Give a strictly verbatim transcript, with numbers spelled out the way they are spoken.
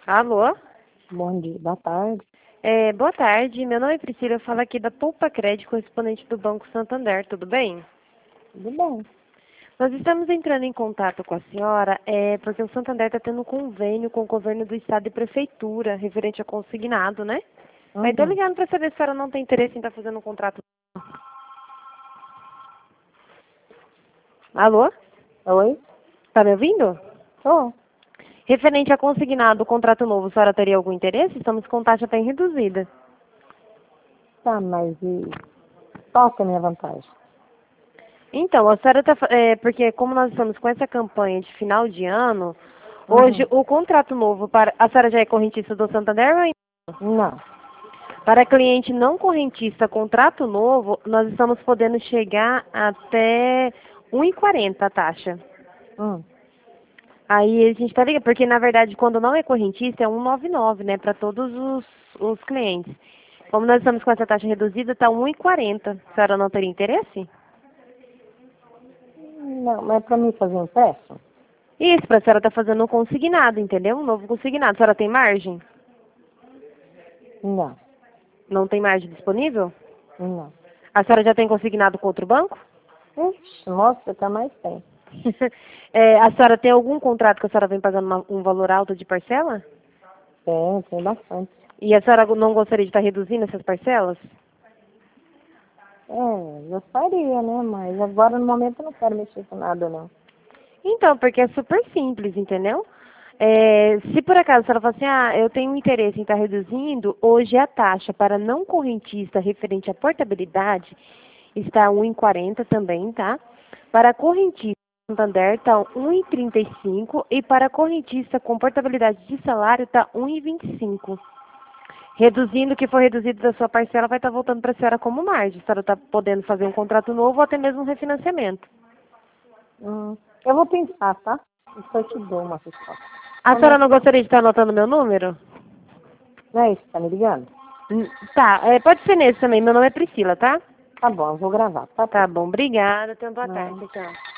Alô? Bom dia, boa tarde. É, boa tarde, meu nome é Priscila, eu falo aqui da Poupa Crédito, correspondente do Banco Santander, tudo bem? Tudo bem? Nós estamos entrando em contato com a senhora é, porque o Santander está tendo um convênio com o governo do estado e prefeitura, referente a consignado, né? Aí estou Uhum. ligando para saber se a senhora não tem interesse em estar fazendo um contrato. Alô? Oi? Tá me ouvindo? Tô. Referente a consignado, contrato novo, a senhora teria algum interesse? Estamos com taxa bem reduzida. Tá, mas e qual que é a minha vantagem? Então, a senhora está, é, porque como nós estamos com essa campanha de final de ano, hoje Uhum. o contrato novo para, a senhora já é correntista do Santander ou ainda? Não. Para cliente não correntista, contrato novo, nós estamos podendo chegar até um e quarenta a taxa. Hum. Aí a gente tá ligando, porque na verdade quando não é correntista é um e noventa e nove, né, para todos os, os clientes. Como nós estamos com essa taxa reduzida, está um e quarenta. A senhora não teria interesse? Não, mas é pra mim fazer impresso? Isso, para a senhora estar fazendo um consignado, entendeu? Um novo consignado. A senhora tem margem? Não. Não tem margem disponível? Não. A senhora já tem consignado com outro banco? Ixi, nossa, tá mais tem. É, a senhora tem algum contrato que a senhora vem pagando uma- um valor alto de parcela? Tem, tem bastante. E a senhora não gostaria de estar reduzindo essas parcelas? É, gostaria, né? Mas agora no momento eu não quero mexer com nada, não. Então, porque é super simples, entendeu? É, se por acaso a senhora fala assim, ah, eu tenho interesse em estar reduzindo, hoje a taxa para não correntista referente à portabilidade está um e quarenta também, tá? Para correntista Santander está um e trinta e cinco e para correntista com portabilidade de salário está um e vinte e cinco. Reduzindo o que for reduzido da sua parcela vai estar voltando para a senhora como margem. A senhora está podendo fazer um contrato novo ou até mesmo um refinanciamento. Hum. Eu vou pensar, tá? Depois eu te dou uma resposta. A Como é senhora não que... gostaria de estar anotando meu número? Não é isso que tá me ligando? Hum, Tá, é, pode ser nesse também. Meu nome é Priscila, tá? Tá bom, eu vou gravar, tá? Tá bom, obrigada. Tenha uma boa Não. tarde, tchau.